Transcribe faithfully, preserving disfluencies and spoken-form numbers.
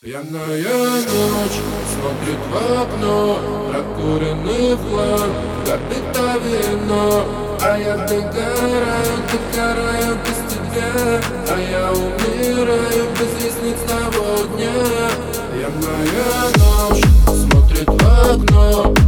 Пьяная ночь смотрит в окно, прокуренный флаг, допито вино. А я догораю, догораю без тебя, а я умираю без ресниц того дня. Пьяная ночь смотрит в окно,